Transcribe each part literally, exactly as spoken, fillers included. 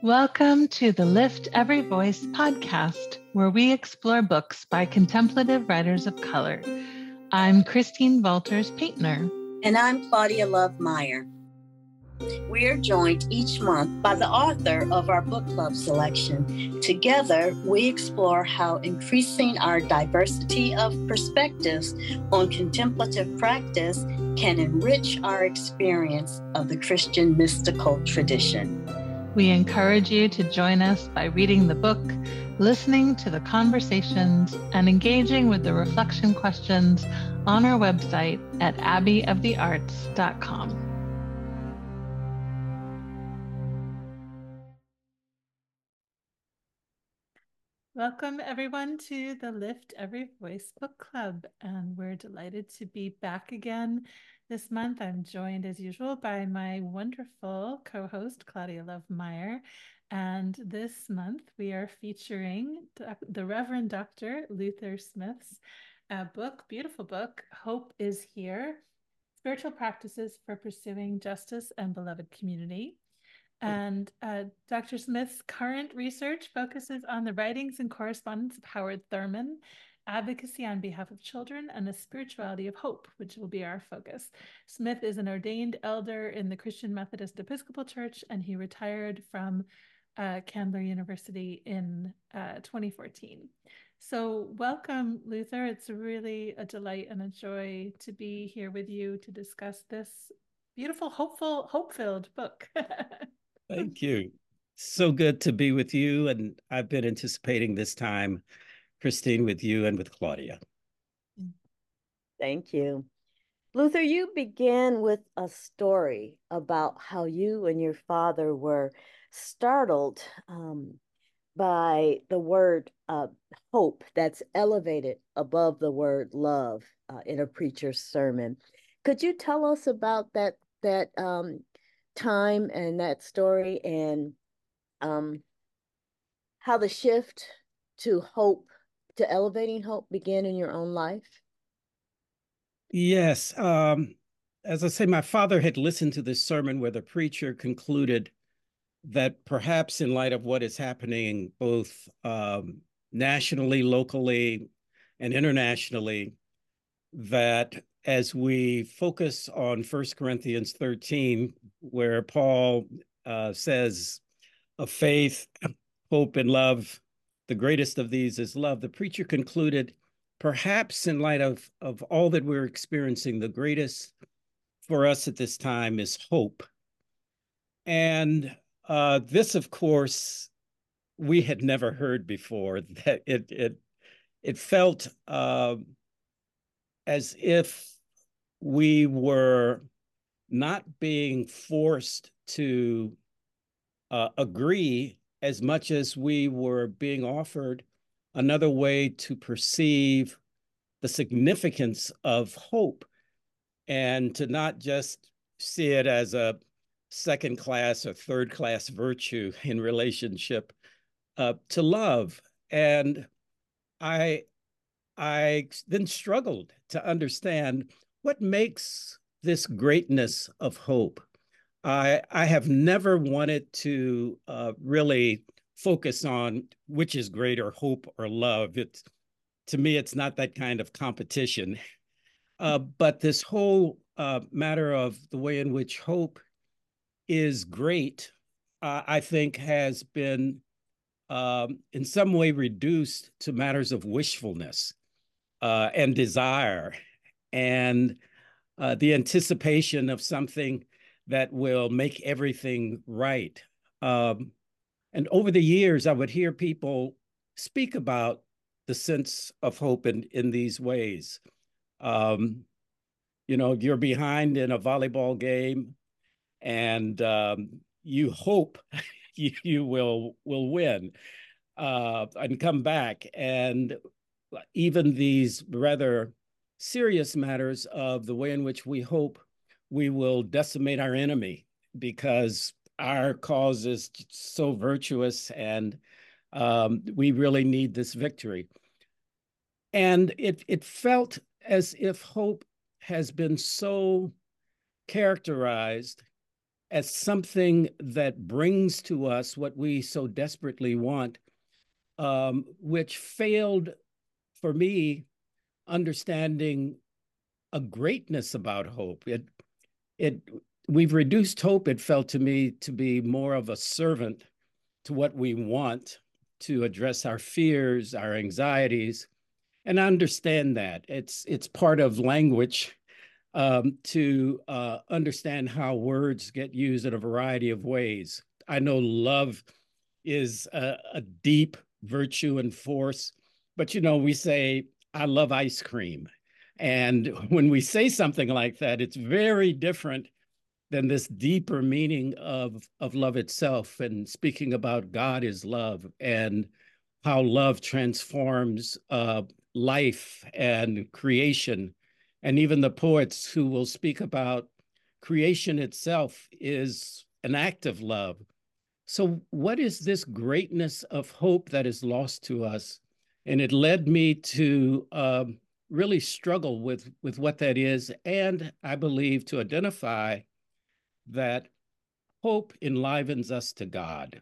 Welcome to the Lift Every Voice podcast, where we explore books by contemplative writers of color. I'm Christine Walters-Paintner. And I'm Claudia Love Meyer. We are joined each month by the author of our book club selection. Together, we explore how increasing our diversity of perspectives on contemplative practice can enrich our experience of the Christian mystical tradition. We encourage you to join us by reading the book, listening to the conversations, and engaging with the reflection questions on our website at abbey of the arts dot com. Welcome, everyone, to the Lift Every Voice Book Club, and we're delighted to be back again this month. I'm joined, as usual, by my wonderful co-host, Claudia Love Meyer, and this month we are featuring the Reverend Doctor Luther Smith's uh, book, beautiful book, Hope is Here, Spiritual Practices for Pursuing Justice and Beloved Community. And uh, Doctor Smith's current research focuses on the writings and correspondence of Howard Thurman, advocacy on behalf of children, and the spirituality of hope, which will be our focus. Smith is an ordained elder in the Christian Methodist Episcopal Church, and he retired from uh, Candler University in uh, twenty fourteen. So welcome, Luther. It's really a delight and a joy to be here with you to discuss this beautiful, hopeful, hope-filled book. Thank you. So good to be with you. And I've been anticipating this time, Christine, with you and with Claudia. Thank you. Luther, you began with a story about how you and your father were startled um, by the word uh, hope that's elevated above the word love uh, in a preacher's sermon. Could you tell us about that, that um, time and that story, and um, how the shift to hope, to elevating hope, began in your own life? Yes. Um, as I say, my father had listened to this sermon where the preacher concluded that perhaps in light of what is happening both um, nationally, locally, and internationally, that as we focus on First Corinthians thirteen, where Paul uh, says of faith, hope, and love, the greatest of these is love, the preacher concluded, perhaps in light of, of all that we're experiencing, the greatest for us at this time is hope. And uh, this, of course, we had never heard before. That it it it felt uh, as if we were not being forced to uh, agree as much as we were being offered another way to perceive the significance of hope, and to not just see it as a second class or third class virtue in relationship uh, to love. And I I then struggled to understand what makes this greatness of hope. I, I have never wanted to uh, really focus on which is greater, hope or love. It's, to me, it's not that kind of competition. Uh, but this whole uh, matter of the way in which hope is great, uh, I think has been um, in some way reduced to matters of wishfulness. Uh, and desire, and uh, the anticipation of something that will make everything right. Um, and over the years, I would hear people speak about the sense of hope in, in these ways. Um, you know, you're behind in a volleyball game, and um, you hope you, you will, will win uh, and come back. And even these rather serious matters of the way in which we hope we will decimate our enemy because our cause is so virtuous, and um, we really need this victory. And it, it felt as if hope has been so characterized as something that brings to us what we so desperately want, um, which failed for me understanding a greatness about hope. It, it, we've reduced hope, it felt to me, to be more of a servant to what we want, to address our fears, our anxieties. And I understand that. It's, it's part of language um, to uh, understand how words get used in a variety of ways. I know love is a, a deep virtue and force, but you know, we say, I love ice cream. And when we say something like that, it's very different than this deeper meaning of, of love itself. And speaking about God is love and how love transforms uh, life and creation. And even the poets who will speak about creation itself is an act of love. So what is this greatness of hope that is lost to us? And it led me to um, really struggle with, with what that is. And I believe to identify that hope enlivens us to God.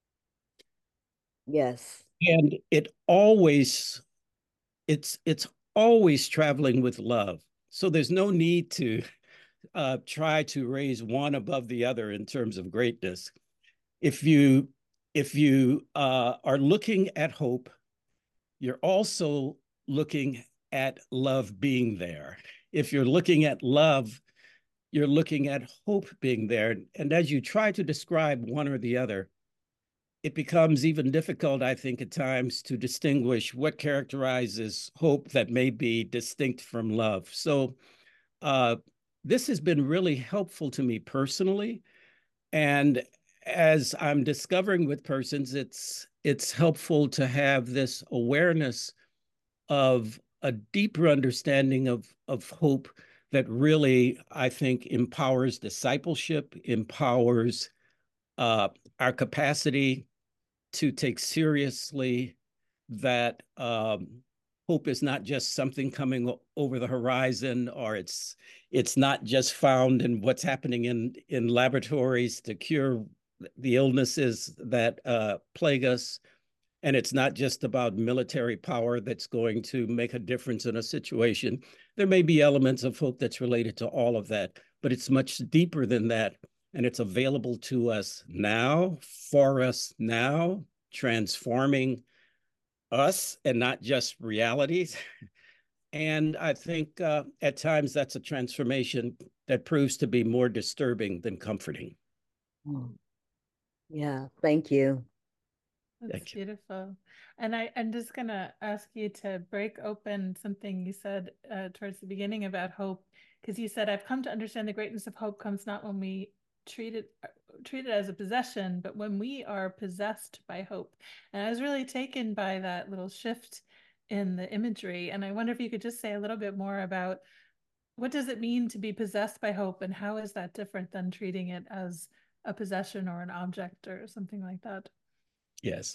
Yes. And it always, it's, it's always traveling with love. So there's no need to uh, try to raise one above the other in terms of greatness. If you, if you uh, are looking at hope, you're also looking at love being there. If you're looking at love, you're looking at hope being there. And as you try to describe one or the other, it becomes even difficult, I think, at times to distinguish what characterizes hope that may be distinct from love. So uh, this has been really helpful to me personally. And as I'm discovering with persons, it's it's helpful to have this awareness of a deeper understanding of, of hope that really, I think, empowers discipleship, empowers uh, our capacity to take seriously that um, hope is not just something coming over the horizon, or it's it's not just found in what's happening in, in laboratories to cure the illnesses that uh, plague us. And it's not just about military power that's going to make a difference in a situation. There may be elements of hope that's related to all of that, but it's much deeper than that. And it's available to us now, for us now, transforming us and not just realities. And I think uh, at times that's a transformation that proves to be more disturbing than comforting. Yeah, thank you. That's Thank you. beautiful. And I, I'm just going to ask you to break open something you said uh, towards the beginning about hope, because you said, I've come to understand the greatness of hope comes not when we treat it, treat it as a possession, but when we are possessed by hope. And I was really taken by that little shift in the imagery. And I wonder if you could just say a little bit more about what does it mean to be possessed by hope, and how is that different than treating it as a possession or an object or something like that? Yes.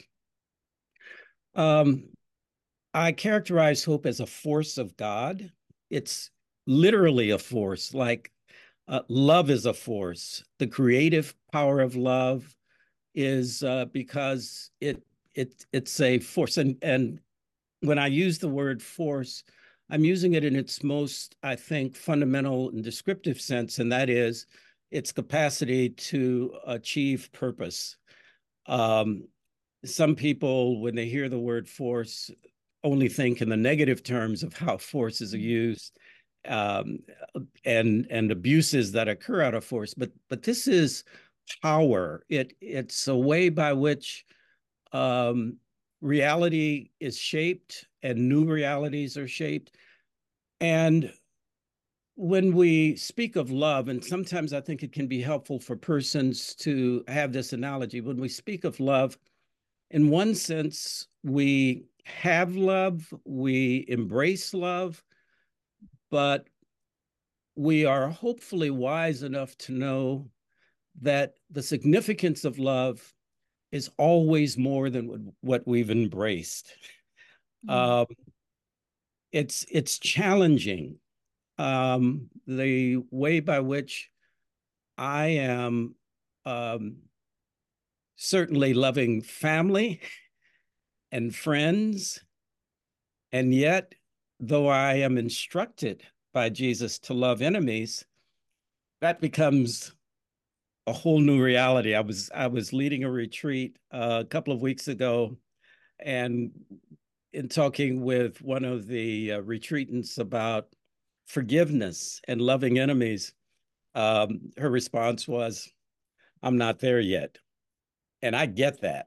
Um, I characterize hope as a force of God. It's literally a force, like uh, love is a force. The creative power of love is uh, because it it it's a force. And and when I use the word force, I'm using it in its most, I think, fundamental and descriptive sense, and that is its capacity to achieve purpose. Um, some people, when they hear the word force, only think in the negative terms of how forces are used um, and and abuses that occur out of force. But but this is power. It it's a way by which um, reality is shaped and new realities are shaped. And when we speak of love, and sometimes I think it can be helpful for persons to have this analogy, when we speak of love, in one sense, we have love, we embrace love, but we are hopefully wise enough to know that the significance of love is always more than what we've embraced. Mm. Um, it's it's challenging. Um, the way by which I am um, certainly loving family and friends. And yet, though I am instructed by Jesus to love enemies, that becomes a whole new reality. I was I was leading a retreat uh, a couple of weeks ago, and in talking with one of the uh, retreatants about forgiveness and loving enemies, um, her response was, "I'm not there yet," and I get that.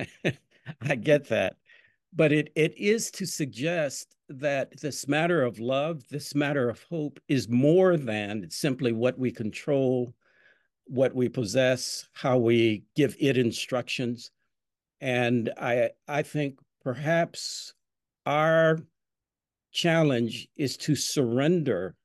I get that. But it it is to suggest that this matter of love, this matter of hope, is more than simply what we control, what we possess, how we give it instructions. And I I think perhaps our challenge is to surrender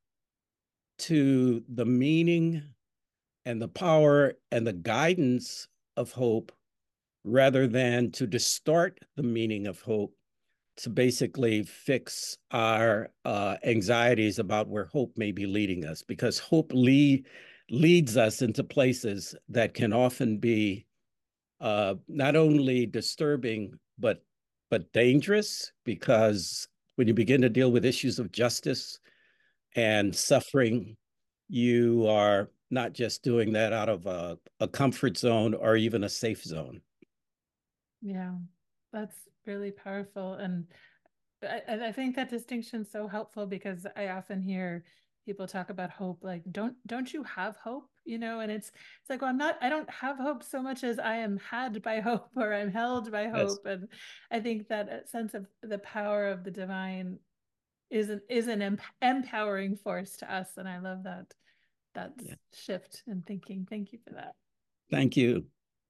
to the meaning and the power and the guidance of hope rather than to distort the meaning of hope to basically fix our uh, anxieties about where hope may be leading us, because hope lead, leads us into places that can often be uh, not only disturbing, but, but dangerous, because when you begin to deal with issues of justice and suffering, you are not just doing that out of a, a comfort zone or even a safe zone. Yeah, that's really powerful. And I, I think that distinction is so helpful, because I often hear people talk about hope like, don't don't you have hope? You know, and it's it's like, well, I'm not, I don't have hope so much as I am had by hope, or I'm held by hope. Yes. And I think that sense of the power of the divine is an is an em empowering force to us. And I love that that yeah. shift in thinking. Thank you for that. Thank you.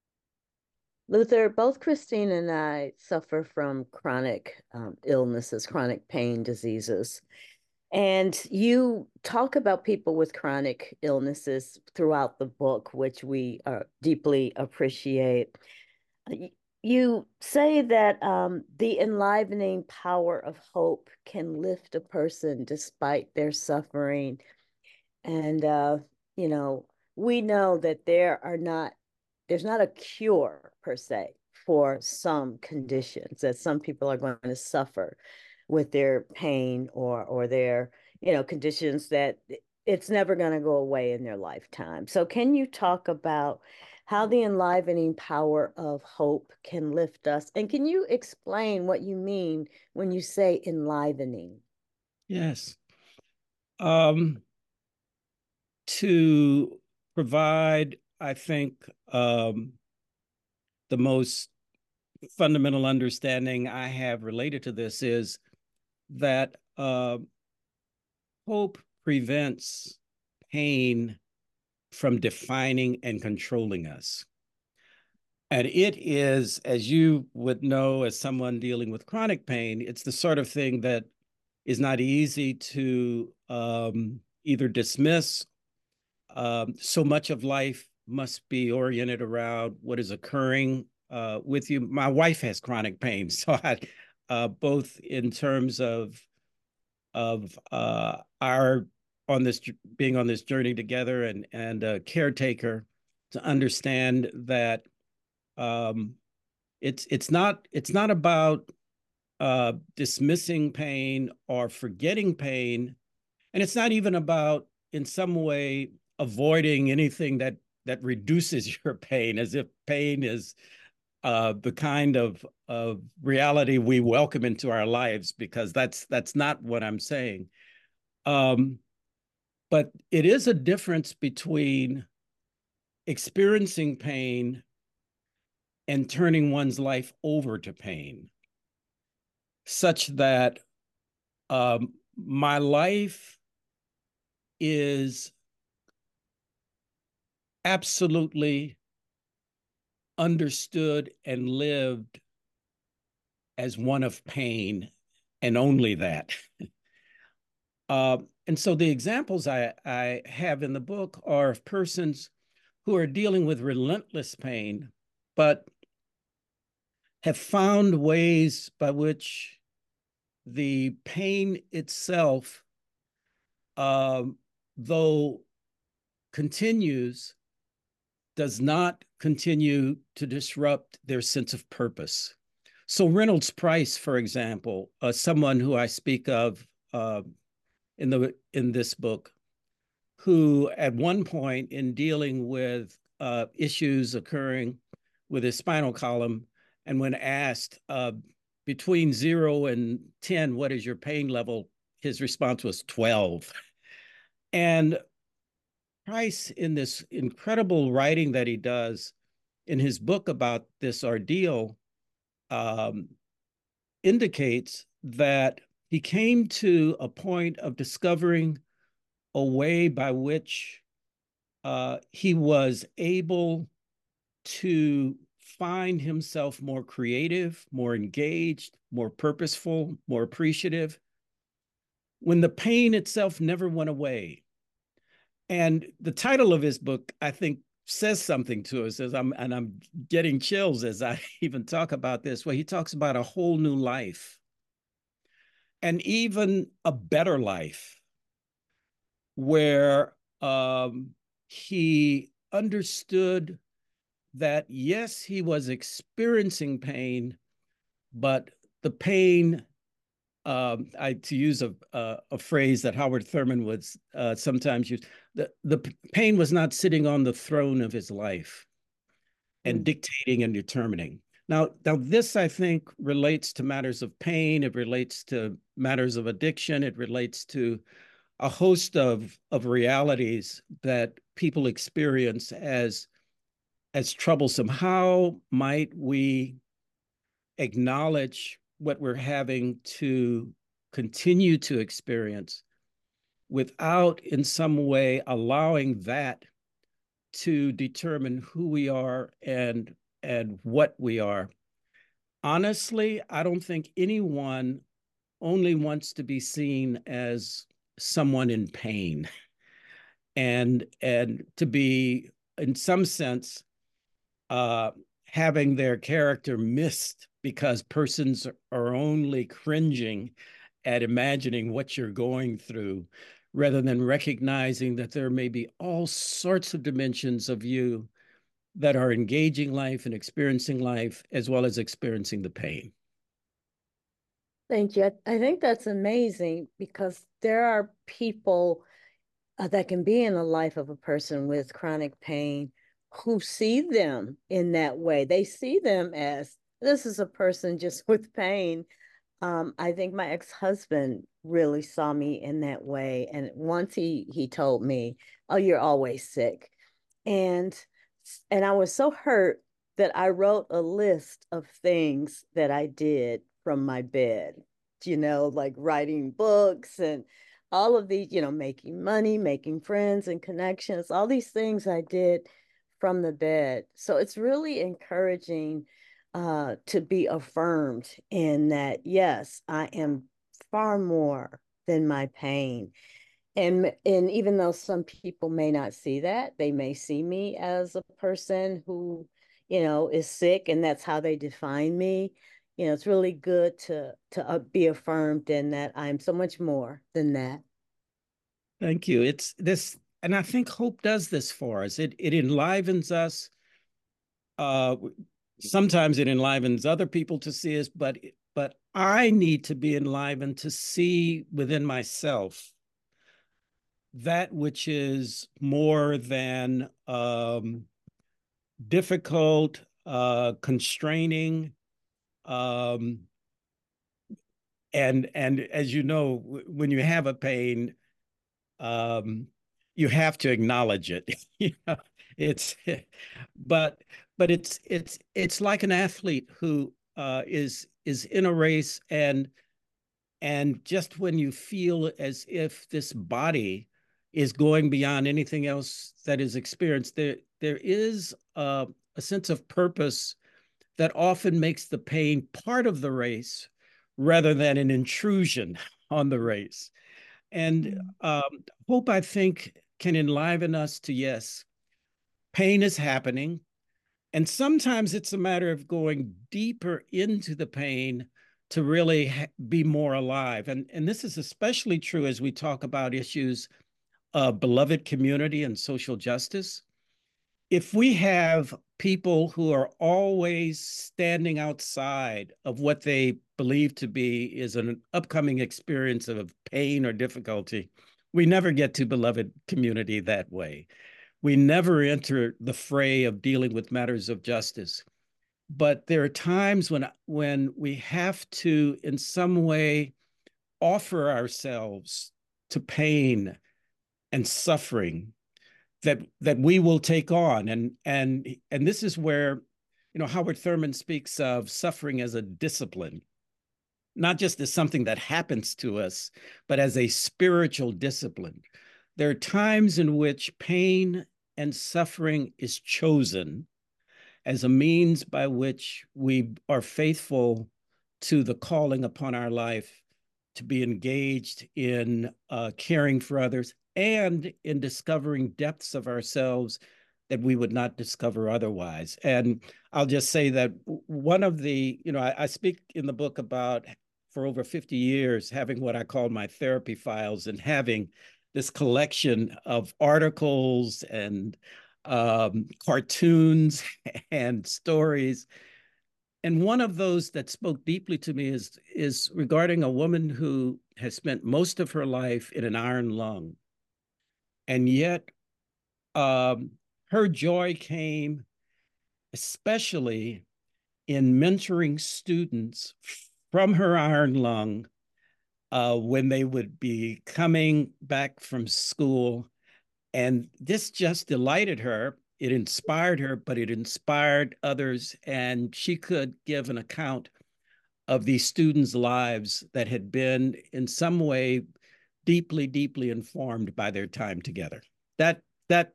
Luther, both Christine and I suffer from chronic um, illnesses, chronic pain diseases. And you talk about people with chronic illnesses throughout the book, which we uh, deeply appreciate. You say that um, the enlivening power of hope can lift a person despite their suffering. And, uh, you know, we know that there are not, there's not a cure per se for some conditions, that some people are going to suffer with their pain or, or their, you know, conditions that it's never going to go away in their lifetime. So can you talk about how the enlivening power of hope can lift us? And can you explain what you mean when you say enlivening? Yes. Um, to provide, I think, um, the most fundamental understanding I have related to this is that uh, hope prevents pain from defining and controlling us. And it is, as you would know, as someone dealing with chronic pain, it's the sort of thing that is not easy to um, either dismiss. Um, so much of life must be oriented around what is occurring uh, with you. My wife has chronic pain, so I, uh, both in terms of of uh, our on this being on this journey together, and and a caretaker, to understand that um, it's it's not it's not about uh, dismissing pain or forgetting pain, and it's not even about in some way avoiding anything that that reduces your pain, as if pain is uh, the kind of of reality we welcome into our lives, because that's that's not what I'm saying. Um, but it is a difference between experiencing pain and turning one's life over to pain, such that um, my life is absolutely understood and lived as one of pain, and only that. uh, and so the examples I, I have in the book are of persons who are dealing with relentless pain, but have found ways by which the pain itself, um, though continues, does not continue to disrupt their sense of purpose. So Reynolds Price, for example, uh, someone who I speak of uh, in the in this book, who at one point in dealing with uh, issues occurring with his spinal column, and when asked uh, between zero and ten, what is your pain level? His response was twelve. And Price, in this incredible writing that he does in his book about this ordeal, um, indicates that he came to a point of discovering a way by which uh, he was able to find himself more creative, more engaged, more purposeful, more appreciative, when the pain itself never went away. And the title of his book, I think, says something to us, as I'm, and I'm getting chills as I even talk about this, where he talks about a whole new life and even a better life, where um, he understood that, yes, he was experiencing pain, but the pain, um, I to use a, a, a phrase that Howard Thurman would uh, sometimes use, the, the pain was not sitting on the throne of his life and mm. dictating and determining. Now, now, this, I think, relates to matters of pain. It relates to matters of addiction. It relates to a host of, of realities that people experience as, as troublesome. How might we acknowledge what we're having to continue to experience without in some way allowing that to determine who we are and, and what we are? Honestly, I don't think anyone only wants to be seen as someone in pain and, and to be, in some sense, uh, having their character missed because persons are only cringing at imagining what you're going through, rather than recognizing that there may be all sorts of dimensions of you that are engaging life and experiencing life, as well as experiencing the pain. Thank you. I think that's amazing, because there are people uh, that can be in the life of a person with chronic pain who see them in that way. They see them as, this is a person just with pain. Um, I think my ex-husband really saw me in that way. And once he he told me, oh, you're always sick. And, and I was so hurt that I wrote a list of things that I did from my bed, you know, like writing books and all of these, you know, making money, making friends and connections, all these things I did from the bed. So it's really encouraging uh, to be affirmed in that, yes, I am far more than my pain. And, and even though some people may not see that, they may see me as a person who, you know, is sick, and that's how they define me. You know, it's really good to to uh, be affirmed in that I'm so much more than that. Thank you. It's this, and I think hope does this for us. It it enlivens us. Uh, sometimes it enlivens other people to see us, but but I need to be enlivened to see within myself that which is more than um, difficult, uh, constraining, um, and and as you know, when you have a pain, um, you have to acknowledge it. You know, it's, but but it's it's it's like an athlete who uh, is is in a race, and and just when you feel as if this body is going beyond anything else that is experienced, there there is a, a sense of purpose that often makes the pain part of the race rather than an intrusion on the race. And um, hope, I think, can enliven us to, yes, pain is happening. And sometimes it's a matter of going deeper into the pain to really be more alive. And, and this is especially true as we talk about issues of beloved community and social justice. if we have people who are always standing outside of what they believe to be is an upcoming experience of pain or difficulty, we never get to beloved community that way. We never enter the fray of dealing with matters of justice. But there are times when, when we have to, in some way, offer ourselves to pain and suffering that that we will take on. And and and this is where, you know, Howard Thurman speaks of suffering as a discipline, not just as something that happens to us, but as a spiritual discipline. There are times in which pain and suffering is chosen as a means by which we are faithful to the calling upon our life to be engaged in uh, caring for others and in discovering depths of ourselves that we would not discover otherwise. And I'll just say that one of the, you know, I, I speak in the book about, for over fifty years, having what I call my therapy files and having this collection of articles and um, cartoons and stories. And one of those that spoke deeply to me is, is regarding a woman who has spent most of her life in an iron lung. And yet um, her joy came especially in mentoring students from her iron lung uh, when they would be coming back from school. And this just delighted her. It inspired her, but it inspired others. And she could give an account of these students' lives that had been in some way deeply, deeply informed by their time together. That, that,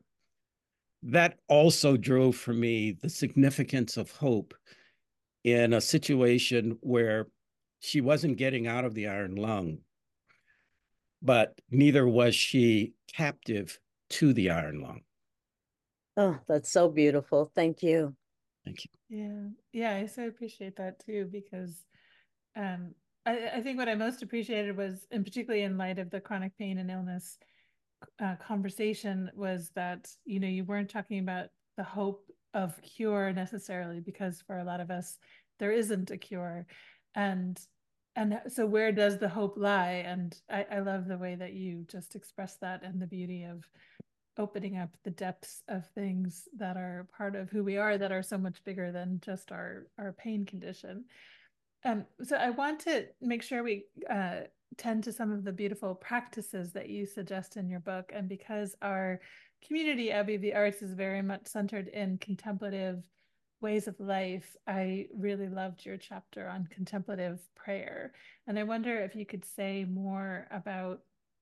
that also drove for me the significance of hope in a situation where she wasn't getting out of the iron lung, but neither was she captive to the iron lung. Oh, that's so beautiful. Thank you. Thank you. Yeah, yeah, I so appreciate that too, because um, I, I think what I most appreciated was, and particularly in light of the chronic pain and illness uh, conversation, was that, you know, you weren't talking about the hope of cure necessarily, because for a lot of us, there isn't a cure. And and so where does the hope lie? And I, I love the way that you just expressed that, and the beauty of opening up the depths of things that are part of who we are, that are so much bigger than just our our pain condition. Um, so I want to make sure we uh, tend to some of the beautiful practices that you suggest in your book. And because our community, Abbey of the Arts, is very much centered in contemplative ways of life, I really loved your chapter on contemplative prayer. And I wonder if you could say more about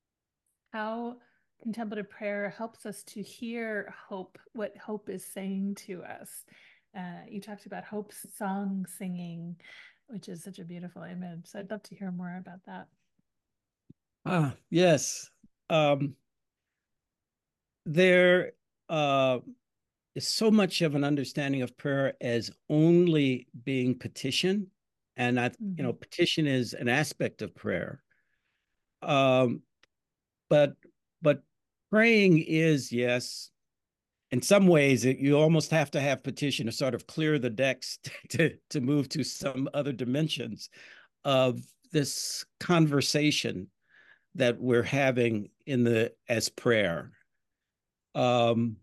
how contemplative prayer helps us to hear hope, what hope is saying to us. Uh, you talked about hope's song singing, which is such a beautiful image. So I'd love to hear more about that. Ah, yes. Um, there uh, is so much of an understanding of prayer as only being petition. And I, mm-hmm. you know, petition is an aspect of prayer. Um, but but praying is, yes, in some ways, it, you almost have to have petition to sort of clear the decks to, to move to some other dimensions of this conversation that we're having in the as prayer. Um,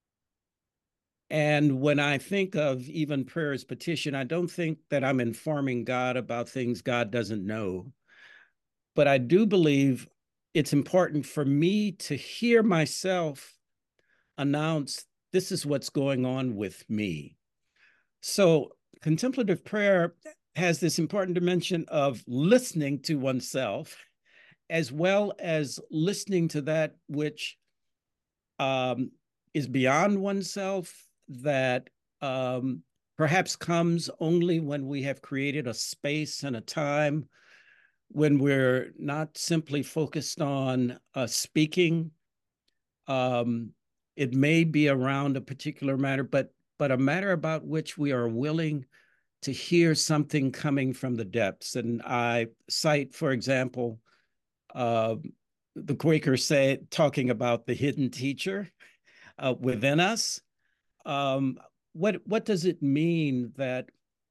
and when I think of even prayer as petition, I don't think that I'm informing God about things God doesn't know. But I do believe it's important for me to hear myself announce, this is what's going on with me. So contemplative prayer has this important dimension of listening to oneself, as well as listening to that which um, is beyond oneself, that um, perhaps comes only when we have created a space and a time when we're not simply focused on uh, speaking. Um, it may be around a particular matter, but but a matter about which we are willing to hear something coming from the depths. And I cite, for example, uh, the Quakers say, talking about the hidden teacher uh, within us. um, what what does it mean that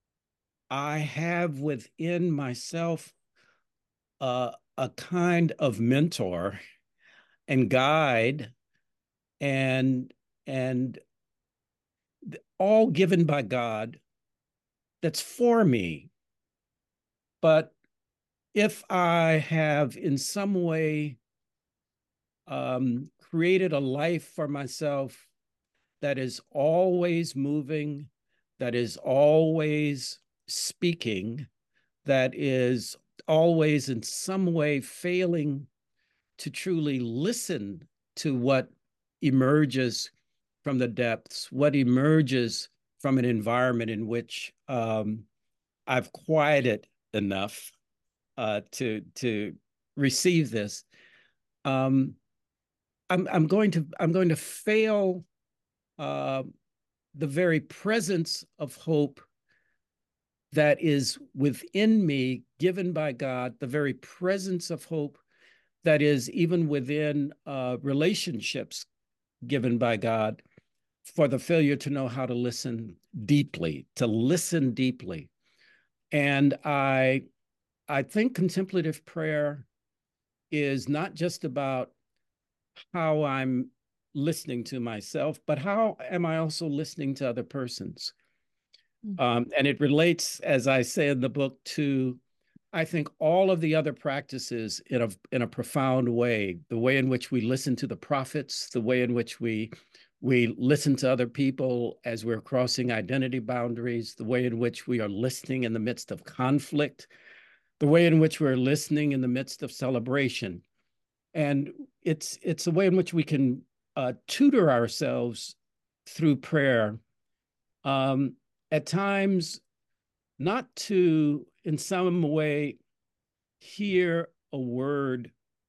I have within myself uh, a kind of mentor and guide, and and all given by God, that's for me. But if I have in some way um, created a life for myself that is always moving, that is always speaking, that is always in some way failing to truly listen to what emerges from the depths, what emerges from an environment in which um, I've quieted enough uh, to to receive this. Um, I'm I'm going to I'm going to fail uh, the very presence of hope that is within me, given by God, the very presence of hope that is even within uh, relationships given by God, for the failure to know how to listen deeply, to listen deeply. And I, I think contemplative prayer is not just about how I'm listening to myself, but how am I also listening to other persons? Mm-hmm. Um, and it relates, as I say in the book, to, I think, all of the other practices in a, in a profound way, the way in which we listen to the prophets, the way in which we we listen to other people as we're crossing identity boundaries, the way in which we are listening in the midst of conflict, the way in which we're listening in the midst of celebration. And it's, it's a way in which we can uh, tutor ourselves through prayer, um, at times not to, in some way, hear a word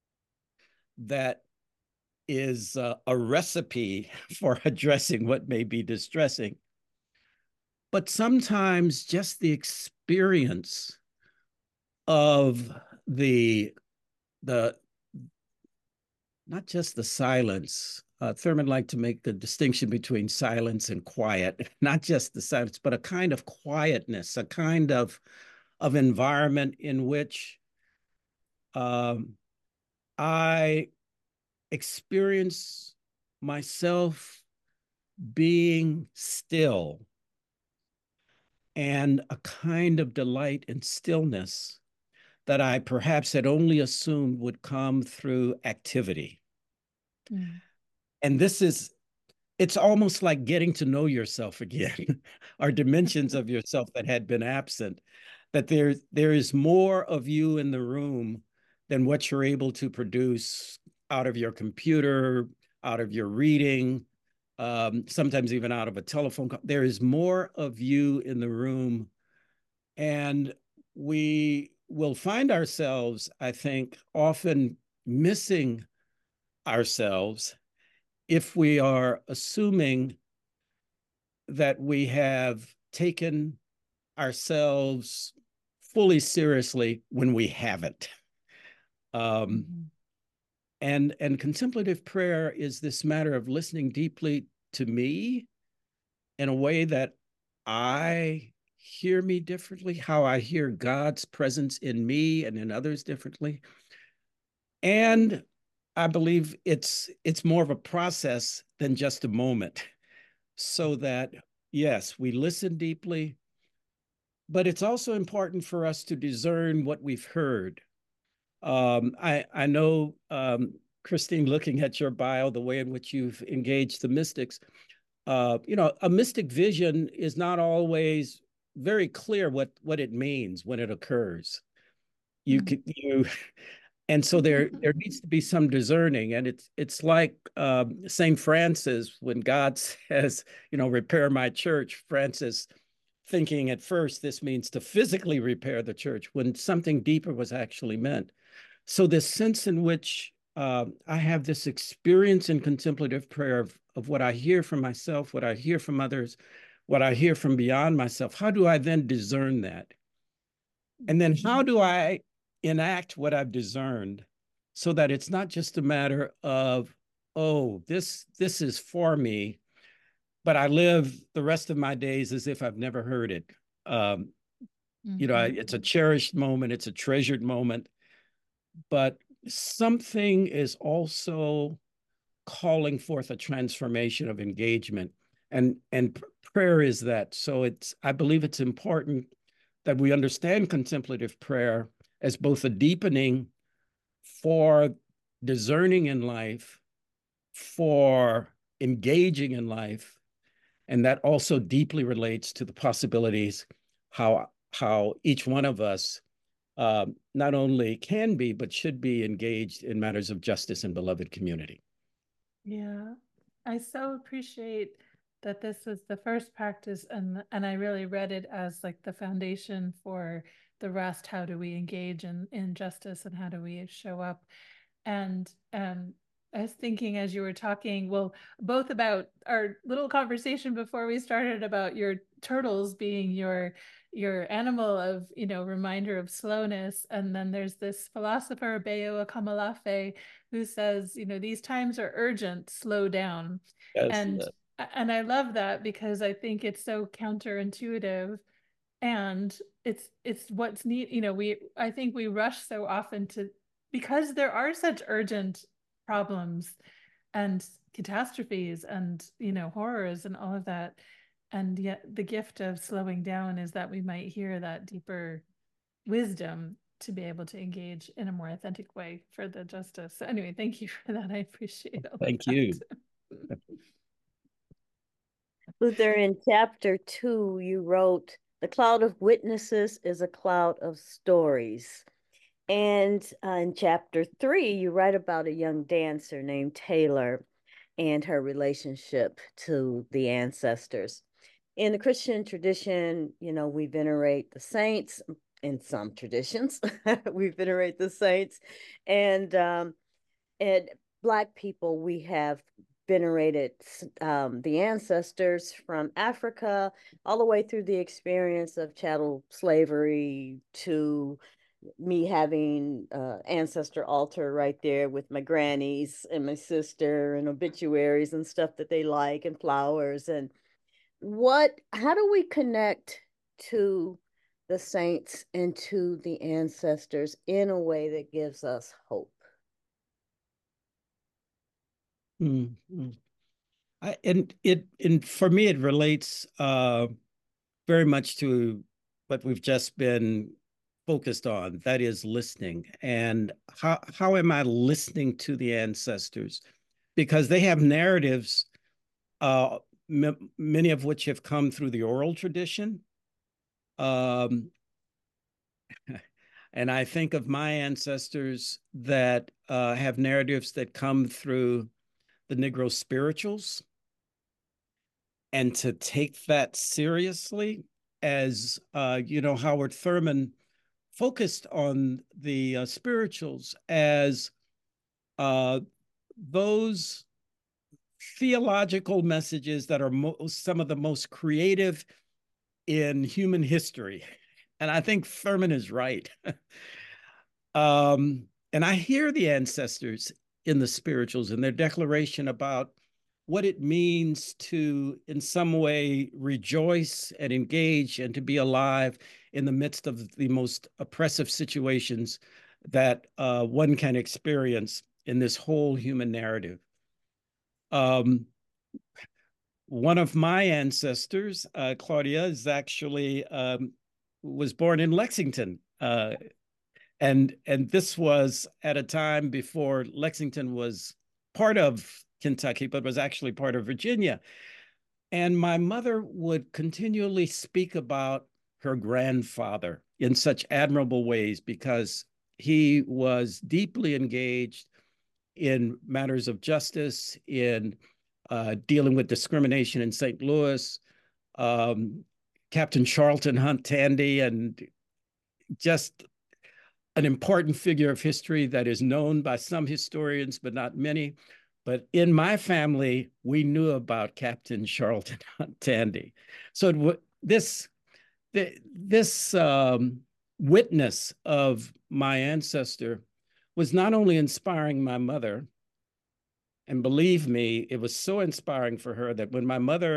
that is uh, a recipe for addressing what may be distressing, but sometimes just the experience of the, the not just the silence. Uh, Thurman liked to make the distinction between silence and quiet, not just the silence, but a kind of quietness, a kind of, of environment in which um, I experience myself being still, and a kind of delight in stillness that I perhaps had only assumed would come through activity. Mm. And this is, it's almost like getting to know yourself again, or dimensions of yourself that had been absent, that there, there is more of you in the room than what you're able to produce out of your computer, out of your reading, um, sometimes even out of a telephone call. There is more of you in the room. And we will find ourselves, I think, often missing ourselves if we are assuming that we have taken ourselves fully seriously when we haven't. Um, mm-hmm. and, and contemplative prayer is this matter of listening deeply to me in a way that I hear me differently, how I hear God's presence in me and in others differently. And I believe it's it's more of a process than just a moment. So that, yes, we listen deeply, but it's also important for us to discern what we've heard. Um, I, I know, um, Christine, looking at your bio, the way in which you've engaged the mystics, uh, you know, a mystic vision is not always very clear what, what it means when it occurs. You mm. can, you, and so there, there needs to be some discerning. And it's, it's like um, Saint Francis, when God says, you know, repair my church, Francis thinking at first this means to physically repair the church, when something deeper was actually meant. So this sense in which uh, I have this experience in contemplative prayer of, of what I hear from myself, what I hear from others, what I hear from beyond myself, how do I then discern that? And then how do I enact what I've discerned so that it's not just a matter of, oh, this, this is for me, but I live the rest of my days as if I've never heard it. Um, mm-hmm. You know, I, it's a cherished moment. It's a treasured moment. But something is also calling forth a transformation of engagement. And, and prayer is that. So it's, I believe it's important that we understand contemplative prayer as both a deepening for discerning in life, for engaging in life, and that also deeply relates to the possibilities how, how each one of us uh, not only can be, but should be engaged in matters of justice and beloved community. Yeah, I so appreciate that this was the first practice, and and I really read it as like the foundation for the rest. How do we engage in, in justice, and how do we show up? And um, I was thinking as you were talking, well, both about our little conversation before we started about your turtles being your your animal of, you know, reminder of slowness. And then there's this philosopher, Bayo Akamalafe, who says, you know, these times are urgent, slow down. Yes, and yes. And I love that because I think it's so counterintuitive, and it's it's what's neat. You know, we I think we rush so often to, because there are such urgent problems and catastrophes and, you know, horrors and all of that. And yet the gift of slowing down is that we might hear that deeper wisdom to be able to engage in a more authentic way for the justice. So anyway, thank you for that. I appreciate it. Thank you. Luther, in chapter two, you wrote, "The cloud of witnesses is a cloud of stories." And uh, in chapter three, you write about a young dancer named Taylor and her relationship to the ancestors. In the Christian tradition, you know, we venerate the saints. In some traditions, we venerate the saints. And, um, and Black people, we have venerated um, the ancestors from Africa all the way through the experience of chattel slavery to me having uh, ancestor altar right there with my grannies and my sister and obituaries and stuff that they like and flowers. And what, how do we connect to the saints and to the ancestors in a way that gives us hope? Mm-hmm. I, and it, and for me, it relates uh, very much to what we've just been focused on, that is listening. And how, how am I listening to the ancestors? Because they have narratives, uh, m- many of which have come through the oral tradition. Um, and I think of my ancestors that uh, have narratives that come through the Negro spirituals. And to take that seriously, as, uh, you know, Howard Thurman focused on the uh, spirituals as uh, those theological messages that are most, some of the most creative in human history. And I think Thurman is right. um, and I hear the ancestors in the spirituals and their declaration about what it means to, in some way, rejoice and engage and to be alive in the midst of the most oppressive situations that uh, one can experience in this whole human narrative. Um, one of my ancestors, uh, Claudia, is actually um, was born in Lexington. Uh, and, and this was at a time before Lexington was part of Kentucky, but was actually part of Virginia. And my mother would continually speak about her grandfather in such admirable ways because he was deeply engaged in matters of justice, in uh, dealing with discrimination in Saint Louis, um, Captain Charlton Hunt Tandy, and just an important figure of history that is known by some historians, but not many. But in my family, we knew about Captain Charlton Hunt Tandy. So it, this, this um, witness of my ancestor was not only inspiring my mother, and believe me, it was so inspiring for her that when my mother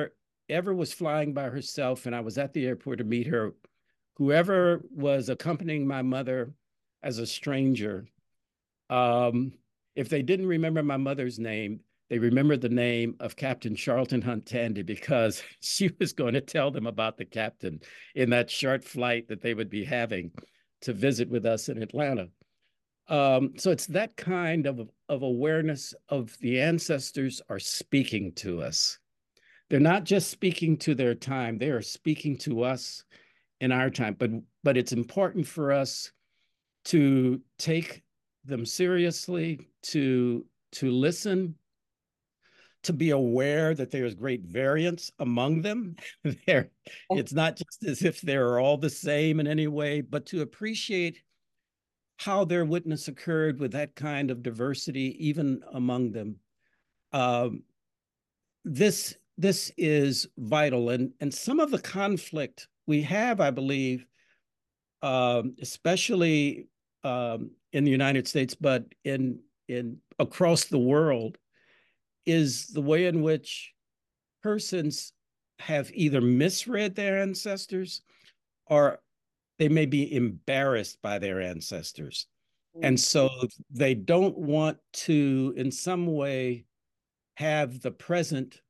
ever was flying by herself and I was at the airport to meet her, whoever was accompanying my mother as a stranger, um, if they didn't remember my mother's name, they remembered the name of Captain Charlton Hunt Tandy, because she was going to tell them about the captain in that short flight that they would be having to visit with us in Atlanta. Um, so it's that kind of, of awareness of the ancestors are speaking to us. They're not just speaking to their time, they are speaking to us in our time. But, but it's important for us to take them seriously, to, to listen, to be aware that there's great variance among them. There, it's not just as if they're all the same in any way, but to appreciate how their witness occurred with that kind of diversity, even among them. Um, this, this is vital. And, and some of the conflict we have, I believe, um, especially um, in the United States, but in, in across the world, is the way in which persons have either misread their ancestors or they may be embarrassed by their ancestors. And so they don't want to, in some way, have the present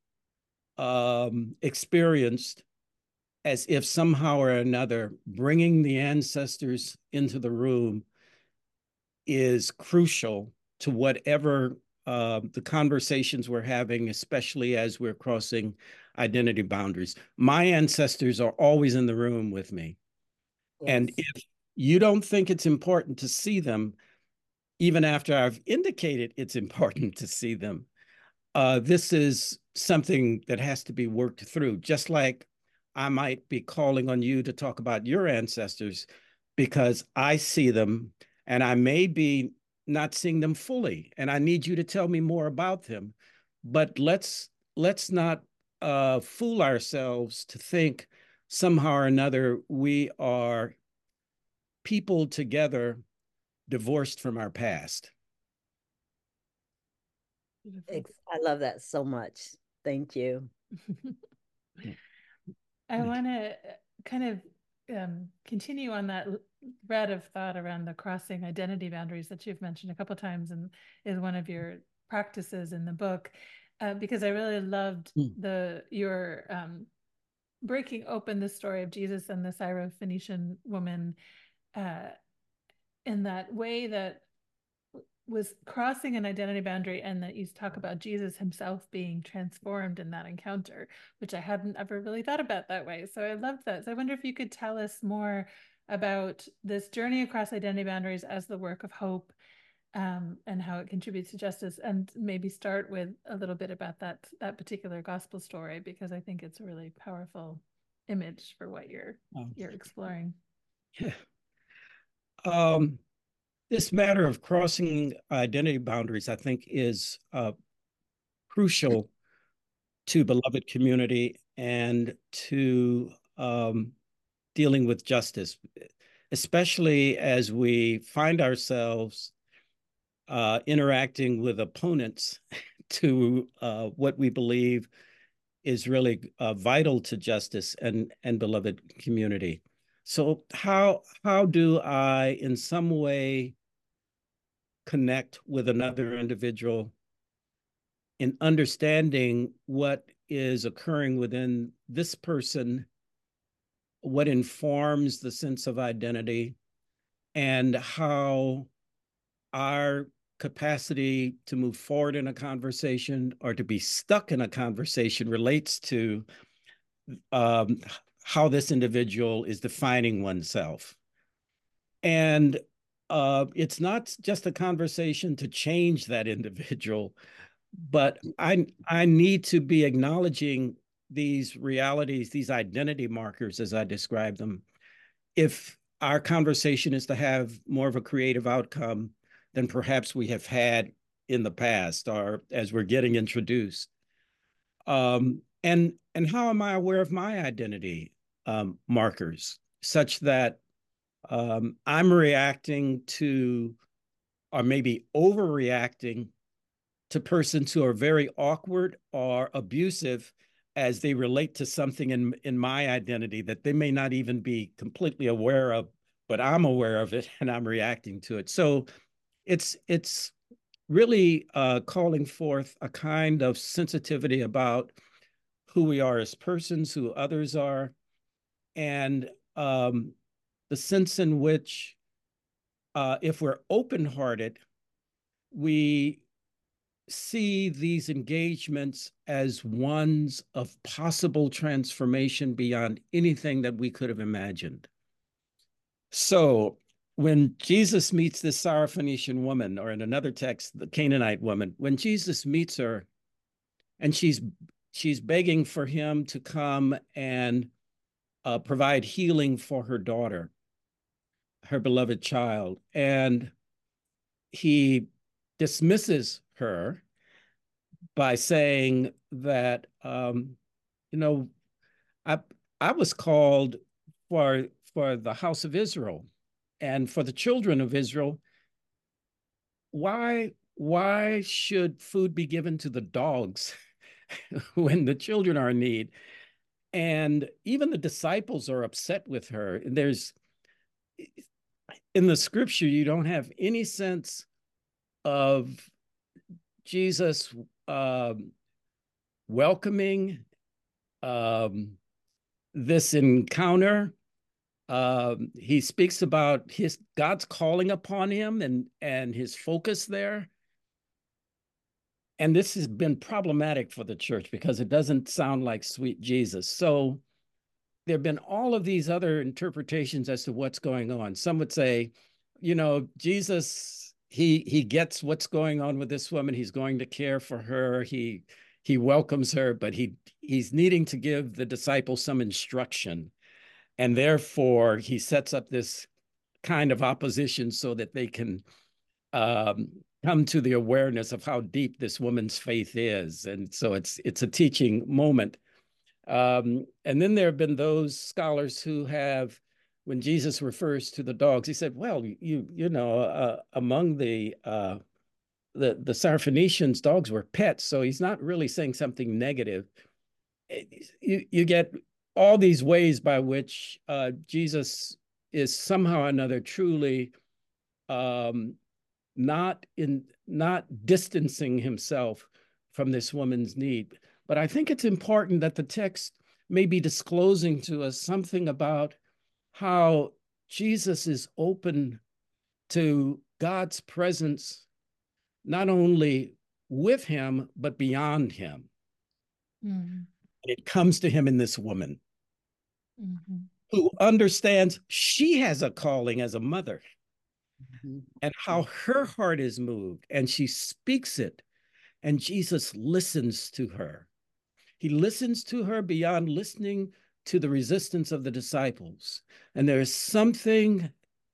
um, experienced as if somehow or another bringing the ancestors into the room is crucial to whatever uh, the conversations we're having, especially as we're crossing identity boundaries. My ancestors are always in the room with me. Yes. And if you don't think it's important to see them, even after I've indicated it's important to see them, uh, this is something that has to be worked through, just like I might be calling on you to talk about your ancestors because I see them and I may be not seeing them fully, and I need you to tell me more about them. But let's let's not uh, fool ourselves to think somehow or another we are people together divorced from our past. I love that so much. Thank you. I want to kind of um, continue on that thread of thought around the crossing identity boundaries that you've mentioned a couple of times and is one of your practices in the book, uh, because I really loved mm. the your um, breaking open the story of Jesus and the Syrophoenician woman uh, in that way that was crossing an identity boundary, and that you talk about Jesus himself being transformed in that encounter, which I hadn't ever really thought about that way. So I loved that. So I wonder if you could tell us more about this journey across identity boundaries as the work of hope, um, and how it contributes to justice, and maybe start with a little bit about that, that particular gospel story, because I think it's a really powerful image for what you're, um, you're exploring. Yeah. Um, This matter of crossing identity boundaries, I think, is uh, crucial to beloved community and to um, dealing with justice, especially as we find ourselves uh, interacting with opponents to uh, what we believe is really uh, vital to justice and, and beloved community. So how, how do I, in some way, connect with another individual in understanding what is occurring within this person, what informs the sense of identity, and how our capacity to move forward in a conversation or to be stuck in a conversation relates to um, how this individual is defining oneself. And Uh, it's not just a conversation to change that individual, but I, I need to be acknowledging these realities, these identity markers, as I describe them. If our conversation is to have more of a creative outcome than perhaps we have had in the past, or as we're getting introduced. Um, and, and how am I aware of my identity um, markers such that Um, I'm reacting to, or maybe overreacting to persons who are very awkward or abusive as they relate to something in, in my identity that they may not even be completely aware of, but I'm aware of it and I'm reacting to it. So it's, it's really uh, calling forth a kind of sensitivity about who we are as persons, who others are, and um, the sense in which uh, if we're open-hearted, we see these engagements as ones of possible transformation beyond anything that we could have imagined. So when Jesus meets this Syrophoenician woman, or in another text, the Canaanite woman, when Jesus meets her and she's she's begging for him to come and uh, provide healing for her daughter, her beloved child, and he dismisses her by saying that, um, you know, I I was called for for the house of Israel and for the children of Israel. Why why should food be given to the dogs when the children are in need? And even the disciples are upset with her. There's in the scripture, you don't have any sense of Jesus um, welcoming um, this encounter. Um, he speaks about his God's calling upon him and, and his focus there. And this has been problematic for the church because it doesn't sound like sweet Jesus. So there have been all of these other interpretations as to what's going on. Some would say, you know, Jesus, he he gets what's going on with this woman. He's going to care for her. He he welcomes her, but he he's needing to give the disciples some instruction. And therefore, he sets up this kind of opposition so that they can um, come to the awareness of how deep this woman's faith is. And so it's it's a teaching moment. Um, and then there have been those scholars who have, when Jesus refers to the dogs, he said, well, you you know, uh, among the, uh, the, the Syrophoenicians, dogs were pets. So he's not really saying something negative. You, you get all these ways by which uh, Jesus is somehow or another truly um, not in not distancing himself from this woman's need. But I think it's important that the text may be disclosing to us something about how Jesus is open to God's presence, not only with him, but beyond him. Mm-hmm. It comes to him in this woman mm-hmm. who understands she has a calling as a mother. Mm-hmm. And how her heart is moved, and she speaks it, and Jesus listens to her. He listens to her beyond listening to the resistance of the disciples. And there is something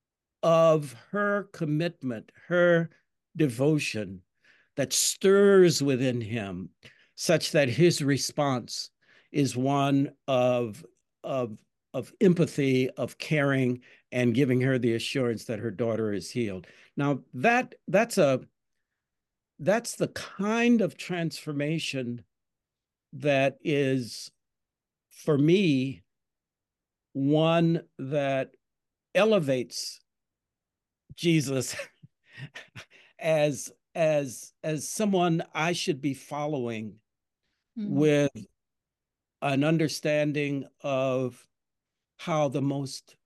of her commitment, her devotion that stirs within him, such that his response is one of, of, of empathy, of caring, and giving her the assurance that her daughter is healed. Now, that that's a that's the kind of transformation that is, for me, one that elevates Jesus as as as someone I should be following mm-hmm. with an understanding of how the most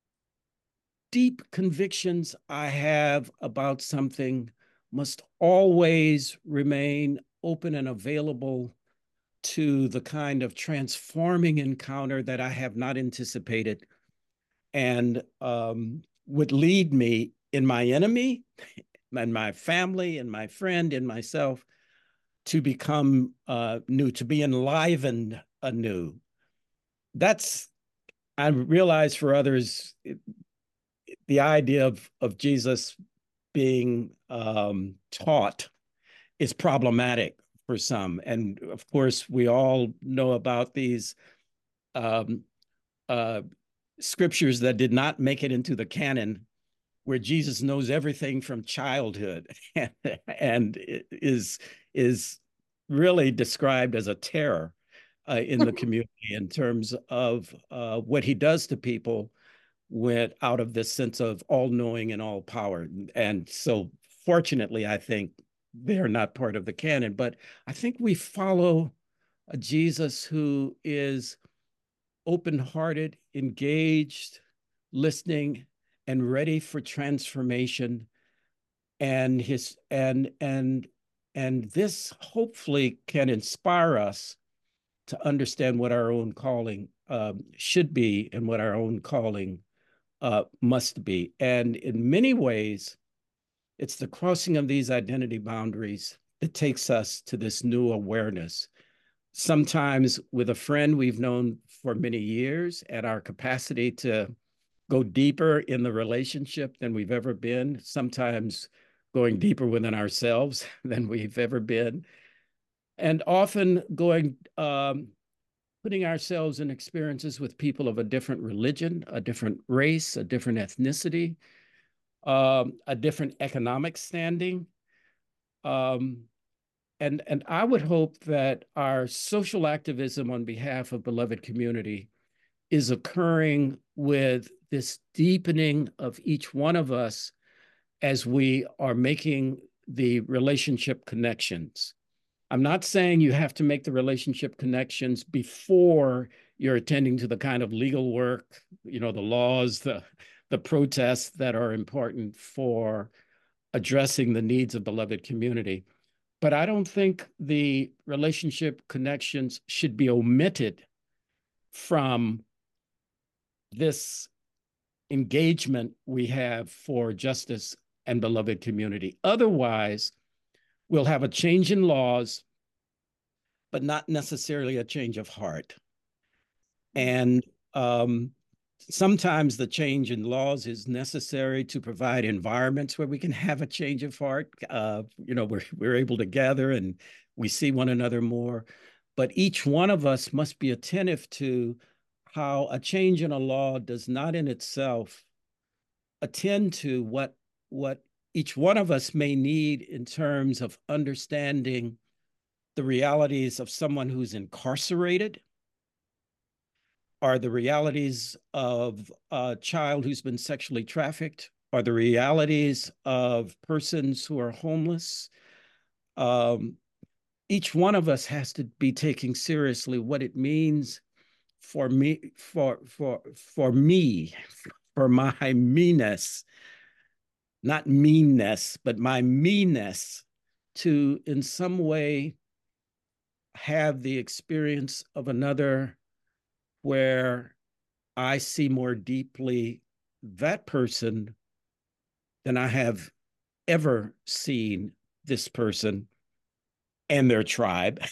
deep convictions I have about something must always remain open and available to the kind of transforming encounter that I have not anticipated and um, would lead me in my enemy and my family and my friend and myself to become uh, new, to be enlivened anew. That's, I realize for others, it, the idea of, of Jesus being um, taught is problematic for some. And of course, we all know about these um, uh, scriptures that did not make it into the canon, where Jesus knows everything from childhood and is, is really described as a terror. uh, in the community in terms of uh, what he does to people went out of this sense of all-knowing and all-power. And so fortunately, I think they're not part of the canon, but I think we follow a Jesus who is open-hearted, engaged, listening, and ready for transformation. And his and and and this hopefully can inspire us to understand what our own calling um, should be and what our own calling uh, must be. And in many ways, it's the crossing of these identity boundaries that takes us to this new awareness. Sometimes with a friend we've known for many years, and our capacity to go deeper in the relationship than we've ever been, sometimes going deeper within ourselves than we've ever been, and often going, um, putting ourselves in experiences with people of a different religion, a different race, a different ethnicity, um, a different economic standing. Um, and, and I would hope that our social activism on behalf of beloved community is occurring with this deepening of each one of us as we are making the relationship connections. I'm not saying you have to make the relationship connections before you're attending to the kind of legal work, you know, the laws, the, the protests that are important for addressing the needs of beloved community. But I don't think the relationship connections should be omitted from this engagement we have for justice and beloved community. Otherwise, we'll have a change in laws, but not necessarily a change of heart. And um, sometimes the change in laws is necessary to provide environments where we can have a change of heart. Uh, you know, we're, we're able to gather and we see one another more. But each one of us must be attentive to how a change in a law does not in itself attend to what, what each one of us may need in terms of understanding the realities of someone who's incarcerated, are the realities of a child who's been sexually trafficked, are the realities of persons who are homeless. Um, each one of us has to be taking seriously what it means for me, for, for, for me, for my meanness, not meanness, but my meanness to in some way have the experience of another where I see more deeply that person than I have ever seen this person and their tribe.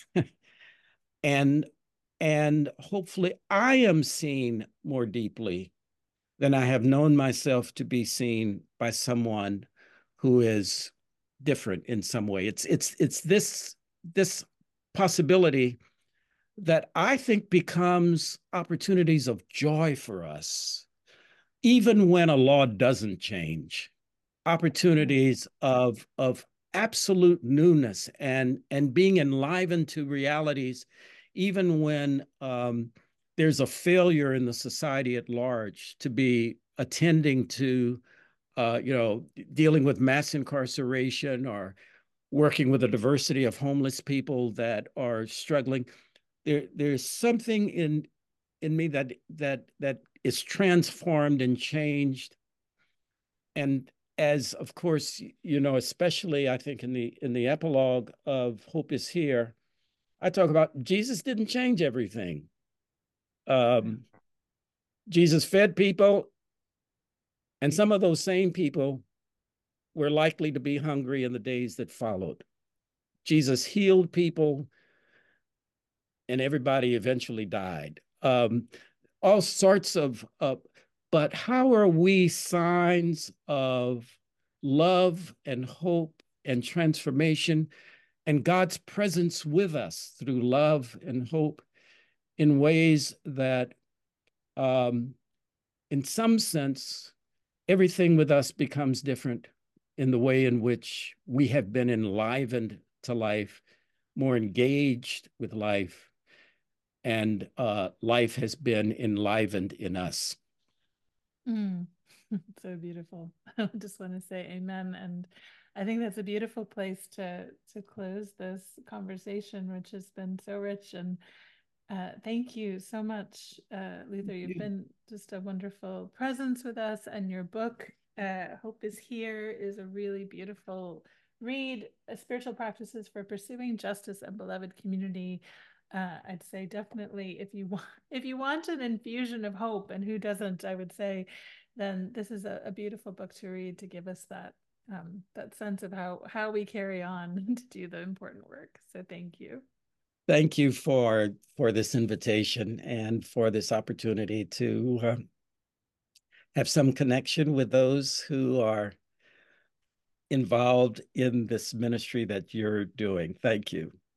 and, and hopefully I am seen more deeply than I have known myself to be seen by someone who is different in some way. It's, it's, it's this, this possibility that I think becomes opportunities of joy for us, even when a law doesn't change, opportunities of, of absolute newness and, and being enlivened to realities, even when um, there's a failure in the society at large to be attending to, uh, you know, dealing with mass incarceration or working with a diversity of homeless people that are struggling. There, there's something in in me that that that is transformed and changed. And as of course, you know, especially I think in the in the epilogue of Hope is Here, I talk about Jesus didn't change everything. Um, Jesus fed people, and some of those same people were likely to be hungry in the days that followed. Jesus healed people, and everybody eventually died. Um, all sorts of, uh, but how are we signs of love and hope and transformation and God's presence with us through love and hope in ways that, um, in some sense, everything with us becomes different in the way in which we have been enlivened to life, more engaged with life, and uh, life has been enlivened in us. Mm. So beautiful. I just want to say amen. And I think that's a beautiful place to to close this conversation, which has been so rich. And uh, thank you so much, uh, Luther. You've been just a wonderful presence with us, and your book, uh, Hope is Here, is a really beautiful read. uh, Spiritual Practices for Pursuing Justice and Beloved Community. Uh, I'd say definitely if you want if you want an infusion of hope, and who doesn't, I would say, then this is a, a beautiful book to read to give us that um, that sense of how how we carry on to do the important work. So thank you. Thank you for for this invitation and for this opportunity to uh, have some connection with those who are involved in this ministry that you're doing. Thank you.